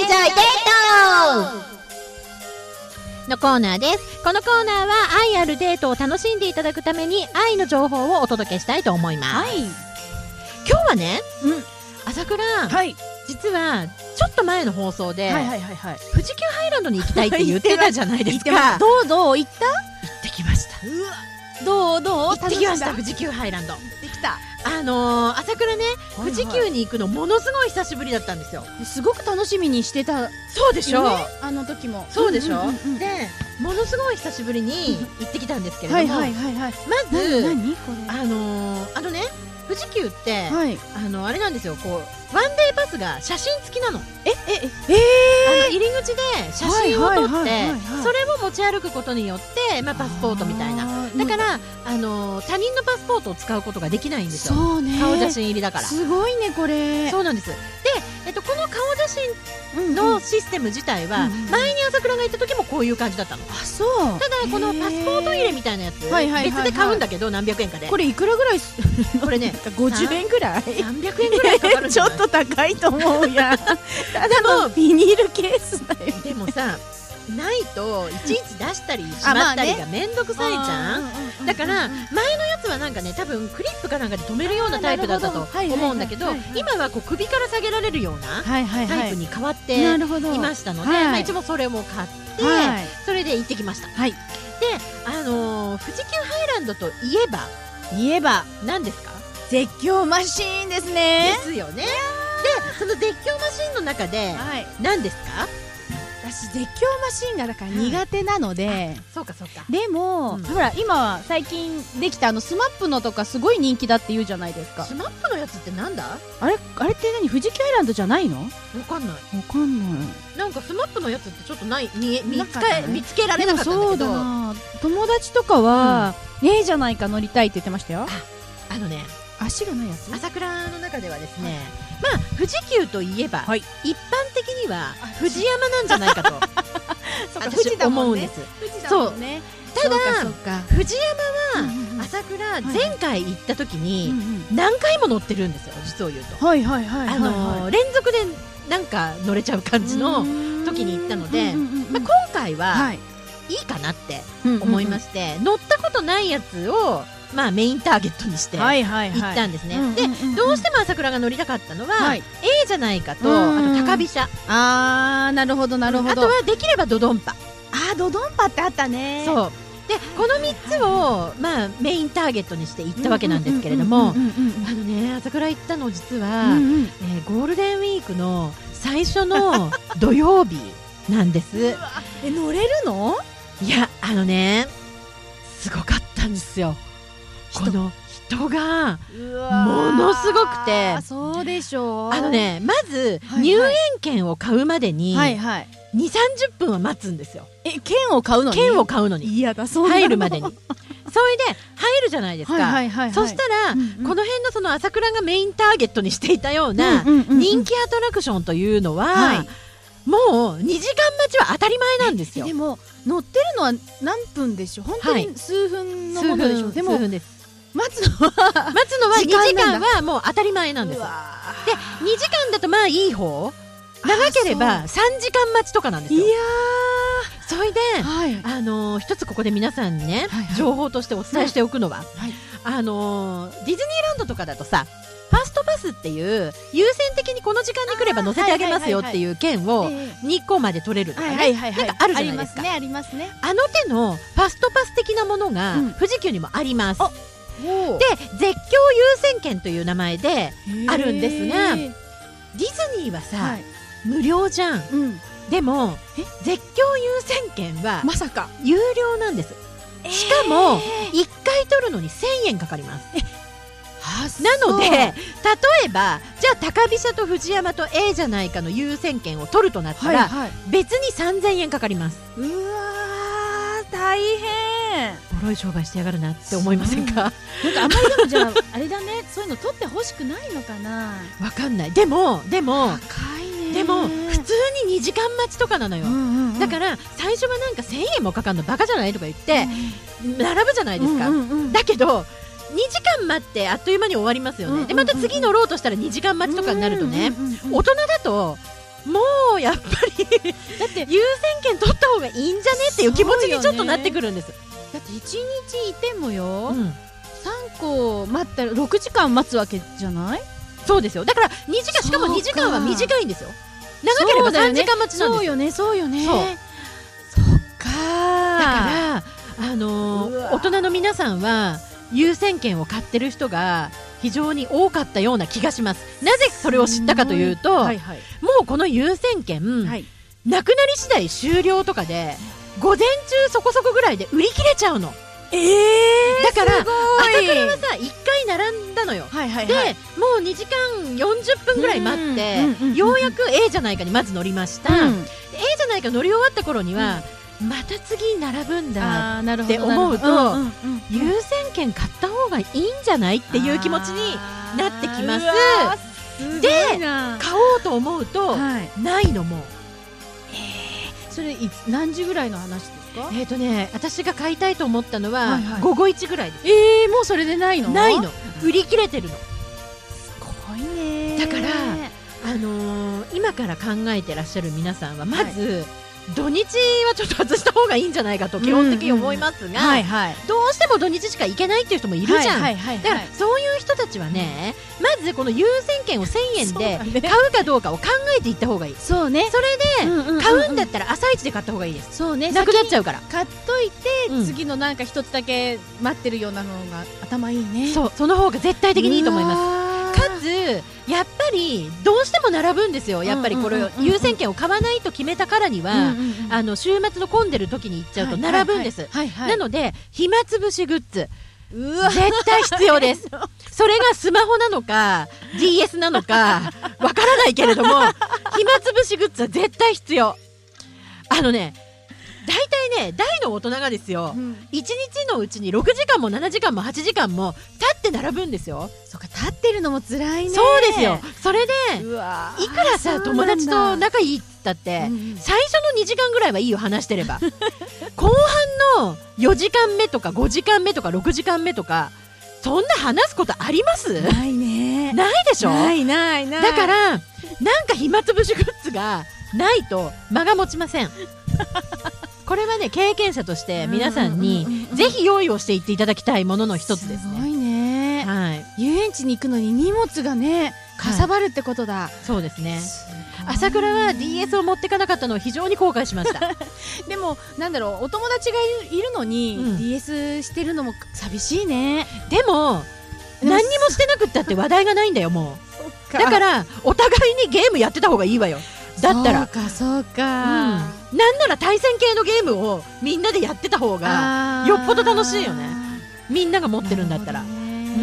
ジョイデートのコーナーです。このコーナーは愛あるデートを楽しんでいただくために愛の情報をお届けしたいと思います。今日はね、朝倉、実はちょっと前の放送で富士急ハイランドに行きたいって言ってたじゃないですか。 どう行った？ 行ってきました。 どう行ってきました。富士急ハイランド行ってきた。 朝倉ね、富士急に行くのものすごい久しぶりだったんですよ。 すごく楽しみにしてた。 そうでしょ、 あの時も。 そうでしょ、でものすごい久しぶりに行ってきたんですけれども、まず何これ？ ね、富士急って、あれなんですよ、こうワンデーパスが写真付きなの。入り口で写真を撮って、それを持ち歩くことによって、パスポートみたいな。だから他人のパスポートを使うことができないんですよ。顔写真入りだから。すごいねこれ。 そうなんです。で、この顔写真のシステム自体は、前に朝倉が行った時もこういう感じだったの。 そう。 ただこのパスポート入れみたいなやつ、別で買うんだけど、何百円かで。 これいくらぐらい？ これね、 50円ぐらい ？300円ぐらいかかるんじゃない？ ちょっと高いと思うやん。ただのビニールケースだよ。 でもさ、ないといちいち出したりしまったりがめんどくさいじゃん。だから前のやつはなんかね、多分クリップかなんかで留めるようなタイプだったと思うんだけど、今はこう首から下げられるようなタイプに変わっていましたので、一応それも買って、それで行ってきました。で、富士急ハイランドといえば何ですか？ 絶叫マシーンですね。 ですよね。で、その絶叫マシーンの中で何ですか？ 私絶叫マシーンがだから苦手なので、 そうかそうか。 でも、ほら今最近できたスマップのとかすごい人気だって言うじゃないですか。 スマップのやつってなんだ？ あれって何？富士急ハイランドじゃないの？ わかんない。なんかスマップのやつってちょっと見つけられなかったんだけど。そうだな、 友達とかはじゃないか乗りたいって言ってましたよ。足がないやつ。 朝倉の中ではですね、富士急といえば、一般的には富士山なんじゃないかと私思うんです。そう。ただ富士山は朝倉前回行った時に何回も乗ってるんですよ、実を言うと。連続でなんか乗れちゃう感じの時に行ったので、今回はいいかなって思いまして、乗ったことないやつをメインターゲットにして行ったんですね。で、どうしても朝倉が乗りたかったのはじゃないかと、あと高飛車。 なるほどなるほど。 あとはできればドドンパ。 ドドンパってあったね。 そうで、この3つをメインターゲットにして行ったわけなんですけれども、朝倉行ったの実はゴールデンウィークの最初の土曜日なんです。 乗れるの？ いや、すごかったんですよ。この人がものすごくて。 そうでしょう。 まず入園券を買うまでに2、30分は待つんですよ。 券を買うのに？ 券を買うのに。 嫌だ、そう入るまでに。それで入るじゃないですか。そしたらこの辺のその朝倉がメインターゲットにしていたような人気アトラクションというのはもう2時間待ちは当たり前なんですよ。 でも乗ってるのは何分でしょう？本当に数分のことでしょう？でも数分です。 待つのは 2時間はもう当たり前なんです。で、2時間だといい方、長ければ3時間待ちとかなんですよ。それで一つここで皆さんにね、情報としてお伝えしておくのは、ディズニーランドとかだとさ、ファストパスっていう優先的にこの時間に来れば乗せてあげますよっていう券を日光まで取れるとかね、なんかあるじゃないですか。 ありますね。 あの手のファストパス的なものが富士急にもあります。で、絶叫優先券という名前であるんですが、ディズニーはさ、無料じゃん。でも絶叫優先券はまさか有料なんです。しかも1回取るのに1000円かかります。なので、例えばじゃあ高飛車と藤山とじゃないかの優先権を取るとなったら、別に3000円かかります。 うわー、大変。 ボロい商売してやがるなって思いませんか？ なんかあんまりでもじゃああれだね、そういうの取ってほしくないのかな。 わかんない。でも高いね。 でも普通に2時間待ちとかなのよ。だから最初はなんか1000円もかかるのバカじゃないとか言って並ぶじゃないですか。だけど2時間待ってあっという間に終わりますよね。でまた次乗ろうとしたら2時間待ちとかになるとね、大人だともうやっぱりだって優先権取った方がいいんじゃねっていう気持ちにちょっとなってくるんです。 だって1日いてもよ、3個待ったら6時間待つわけじゃない？ そうですよ。だから2時間、しかも2時間は短いんですよ。長ければ3時間待ちなんですよ。 そうよね、そうよね。 そうか。 だから大人の皆さんは優先権を買ってる人が非常に多かったような気がします。なぜそれを知ったかというと、もうこの優先権、なくなり次第終了とかで午前中そこそこぐらいで売り切れちゃうの。だから朝倉はさ1回並んだのよ。でもう2時間40分ぐらい待ってようやく A じゃないかにまず乗りました。A じゃないか乗り終わった頃にはまた次並ぶんだって思うと優先権買った方がいいんじゃないっていう気持ちになってきます。で買おうと思うとないのも。 それ何時ぐらいの話ですか？ 私が買いたいと思ったのは午後1ぐらいです。 もうそれでないの？ ないの、売り切れてるの。 すごいね。 だから今から考えてらっしゃる皆さんはまず、土日はちょっと外した方がいいんじゃないかと基本的に思いますが、どうしても土日しか行けないっていう人もいるじゃん。だからそういう人たちはね、まずこの優先権を1000円で買うかどうかを考えていった方がいい。 そうね。 それで買うんだったら朝一で買った方がいいです。そうね。なくなっちゃうから買っといて次のなんか一つだけ待ってるようなのが頭いいね。 その方が絶対的にいいと思います。かつやっぱりどうしても並ぶんですよ。やっぱりこれ優先権を買わないと決めたからには週末の混んでる時に行っちゃうと並ぶんです。なので暇つぶしグッズ絶対必要です。それがスマホなのか DS なのかわからないけれども暇つぶしグッズは絶対必要。大体ね大の大人がですよ、1日のうちに6時間も7時間も8時間も立って並ぶんですよ。 そうか、立ってるのも辛いね。 そうですよ。それでいくらさ友達と仲いいっつったって、最初の2時間ぐらいはいいよ話してれば後半の4時間目とか5時間目とか6時間目とかそんな話すことあります？ ないね。 ないでしょ。 ないだからなんか暇つぶしグッズがないと間が持ちませんこれはね経験者として皆さんにぜひ用意をしていっていただきたいものの一つですね。 すごいね。遊園地に行くのに荷物がねかさばるってことだ。 そうですね。朝倉は DS を持ってかなかったのを非常に後悔しましたでもなんだろう、お友達がいるのに DS してるのも寂しいね。 でも何にもしてなくったって話題がないんだよもう。だからお互いにゲームやってた方がいいわよ。だったらそうか、 なんなら対戦系のゲームをみんなでやってた方がよっぽど楽しいよね。みんなが持ってるんだったら。も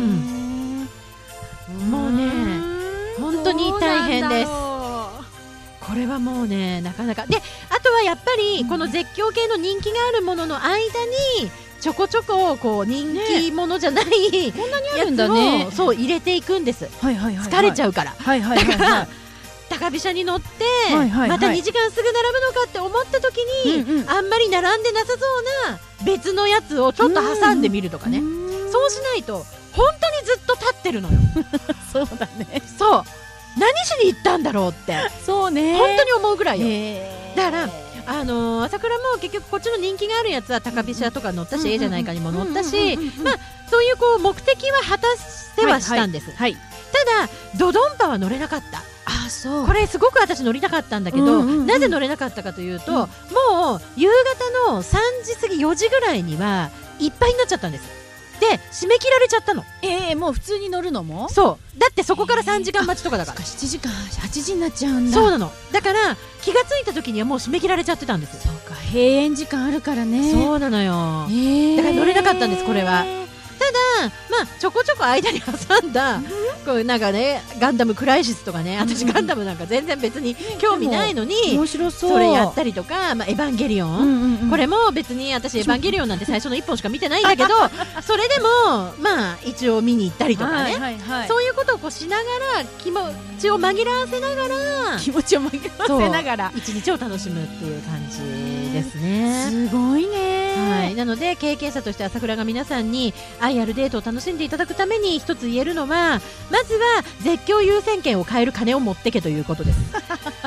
うね本当に大変です。これはもうねなかなかで、あとはやっぱりこの絶叫系の人気があるものの間にちょこちょここう人気者じゃないやつをそう入れていくんです。疲れちゃうから。だから高飛車に乗ってまた2時間すぐ並ぶのかって思った時にあんまり並んでなさそうな別のやつをちょっと挟んでみるとかね。そうしないと本当にずっと立ってるのよそうだね。 そう何しに行ったんだろうってそうね本当に思うぐらいよ。だから朝倉も結局こっちの人気があるやつは高飛車とか乗ったし A じゃないかにも乗ったし、まあそういうこう目的は果たせはしたんです。ただドドンパは乗れなかった。これすごく私乗りたかったんだけど、なぜ乗れなかったかというと、もう夕方の3時過ぎ4時ぐらいにはいっぱいになっちゃったんです。で締め切られちゃったの。 もう普通に乗るのもそうだってそこから3時間待ちとかだから、 7時間8時になっちゃうんだ。 そうなの。だから気がついた時にはもう締め切られちゃってたんです。 そうか、閉園時間あるからね。 そうなのよ。だから乗れなかったんですこれは。ただまあちょこちょこ間に挟んだこうなんかねガンダムクライシスとかね、私ガンダムなんか全然別に興味ないのに面白そうそれやったりとか、まあエヴァンゲリオン、これも別に私エヴァンゲリオンなんて最初の1本しか見てないんだけどそれでもまあ一応見に行ったりとかね、そういうことをこうしながら気持ちを紛らわせながら一日を楽しむっていう感じですね。 すごいね。 なので経験者として朝倉が皆さんに愛あるデートを楽しんでいただくために一つ言えるのは、まずは絶叫優先権を買える金を持ってけということですこ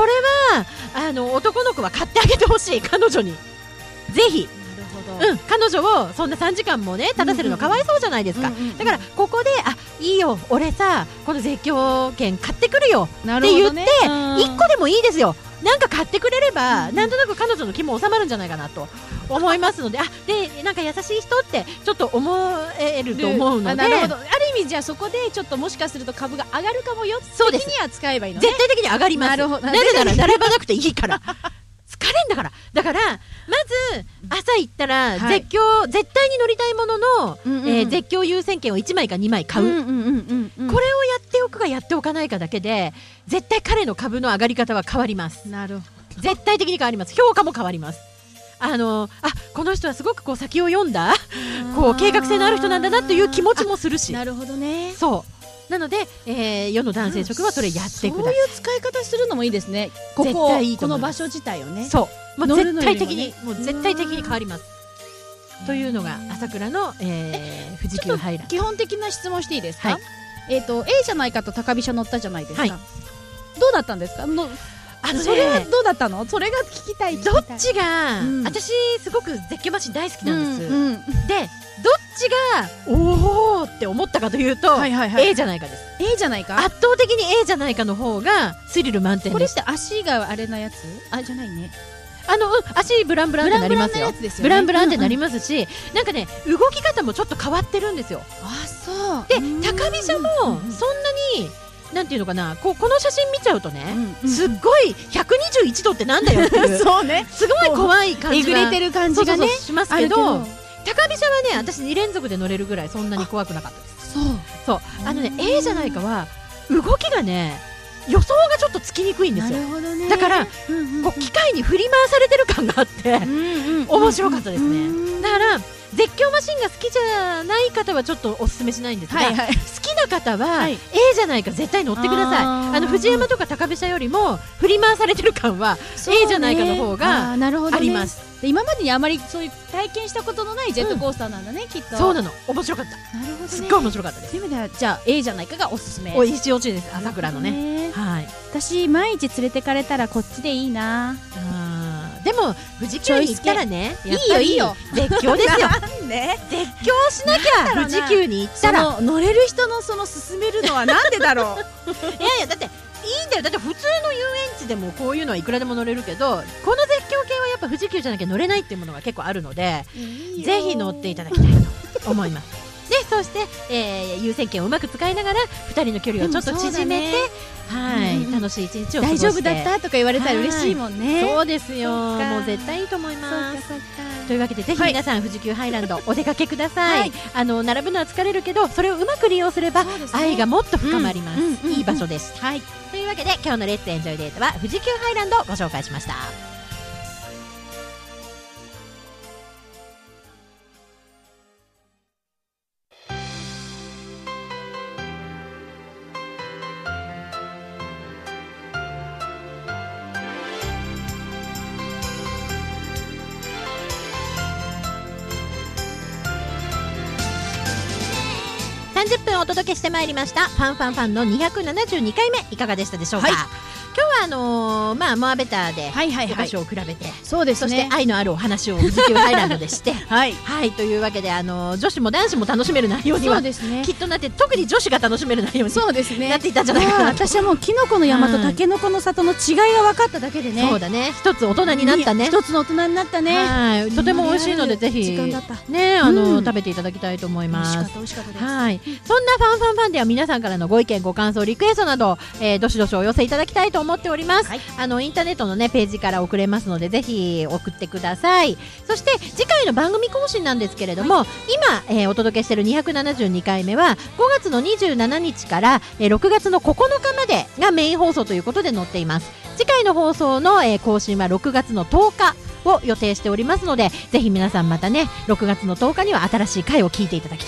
これは男の子は買ってあげてほしい、彼女にぜひ。彼女をそんな3時間もね立たせるのかわいそうじゃないですか。だからここでいいよ俺さこの絶叫券買ってくるよって言って、1個でもいいですよ、なんか買ってくれれば、なんとなく彼女の気も収まるんじゃないかなと思いますので、でなんか優しい人ってちょっと思えると思うので、 なるほど、ある意味じゃあそこでちょっともしかすると株が上がるかもよ的には使えばいいのね。 絶対的に上がります。なぜなら並ばなくていいから疲れんだから。だからまず朝行ったら絶対に乗りたいものの絶叫優先券を1枚か2枚買う、これをやっておくかやっておかないかだけで絶対彼の株の上がり方は変わります。 なるほど、 絶対的に変わります。評価も変わります。この人はすごくこう先を読んだこう計画性のある人なんだなという気持ちもするし。 なるほどね。 そうなので、世の男性職はそれやってください。 そういう使い方するのもいいですね。この場所自体をね。 そう、もう絶対的に変わります。というのが朝倉の、富士急ハイランド。 基本的な質問していいですか。A じゃないかと高飛車乗ったじゃないですか。どうだったんですか。それはどうだったの？それが聞きたい。 どっちが、私すごく絶叫マシン大好きなんです。でどっちがおおって思ったかというと A じゃないかです。 A じゃないか、 圧倒的に A じゃないかの方がスリル満点です。 これって足があれなやつじゃないね。 足ブランブランってなりますよ。ブランブランってなりますし、なんかね動き方もちょっと変わってるんですよ。 そうで高飛車もそんなになんていうのかな、この写真見ちゃうとね、すっごい121度ってなんだよっていうそうね、 すごい怖い感じがえぐれてる感じがねしますけど、高飛車はね私2連続で乗れるぐらいそんなに怖くなかったです。そうA じゃないかは動きがね予想がちょっとつきにくいんですよ。だからこう機械に振り回されてる感があって面白かったですね。だから絶叫マシンが好きじゃない方はちょっとおすすめしないんですが、好きな方は A じゃないか絶対乗ってください。藤山とか高飛車よりも振り回されてる感は A じゃないかの方があります。 今までにあまりそういう体験したことのないジェットコースターなんだね、きっと。 そうなの、面白かった。 なるほどね、 すっごい面白かったです。 そういう意味ではじゃあ A じゃないかがおすすめ。 おいしいおちです、朝倉のね。はい。 私毎日連れてかれたらこっちでいいな。 でも富士急に行ったらね、いいよ絶叫ですよ。絶叫しなきゃ富士急に行ったら乗れる人のその勧めるのはなんでだろう。 いやだっていいんだよ。だって普通の遊園地でもこういうのはいくらでも乗れるけど、この絶叫系はやっぱ富士急じゃなきゃ乗れないっていうものが結構あるので、ぜひ乗っていただきたいと思います。でそして、優先権をうまく使いながら2人の距離をちょっと縮めて、楽しい一日を過ごして。 大丈夫だったとか言われたら嬉しいもんね。 そうですよ、もう絶対いいと思います。というわけでぜひ皆さん富士急ハイランドお出かけください。並ぶのは疲れるけどそれをうまく利用すれば愛がもっと深まります。いい場所です。というわけで今日のレッツエンジョイデートは富士急ハイランドをご紹介しました。30分お届けしてまいりましたファンファンファンの272回目いかがでしたでしょうか。今日はモアベターでお菓子を比べて、そして愛のあるお話を富士急ハイランドでしてというわけで女子も男子も楽しめる内容にはきっとなって、特に女子が楽しめる内容になっていたんじゃないかなと。 私はもうキノコの山とタケノコの里の違いが分かっただけでね。 そうだね、一つ大人になったね。 一つの大人になったね。 とても美味しいのでぜひ食べていただきたいと思います。 美味しかったです。 そんなファンファンファンでは皆さんからのご意見ご感想リクエストなどどしどしお寄せいただきたいと思っております。インターネットのねページから送れますのでぜひ送ってください。そして次回の番組更新なんですけれども、今、お届けしている272回目は5月の27日から6月の9日までがメイン放送ということで載っています。次回の放送の、更新は6月の10日を予定しておりますので、ぜひ皆さんまたね6月の10日には新しい回を聞いていただきたいと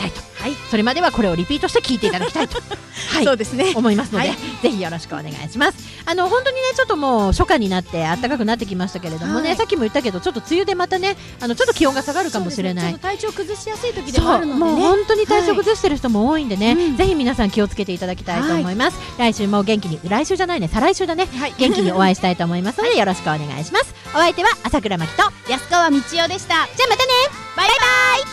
それまではこれをリピートして聞いていただきたいとそうですね、 思いますので、ぜひよろしくお願いします。本当にねちょっともう初夏になって暖かくなってきましたけれどもね、さっきも言ったけどちょっと梅雨でまたねちょっと気温が下がるかもしれない、 ちょっと体調崩しやすい時でもあるのでね、 もう本当に体調崩してる人も多いんでね、ぜひ皆さん気をつけていただきたいと思います。来週も元気に、来週じゃないね、再来週だね、元気にお会いしたいと思いますのでよろしくお願いします。お相手は朝倉真希と安川道代でした。 じゃあまたね、 バイバイ。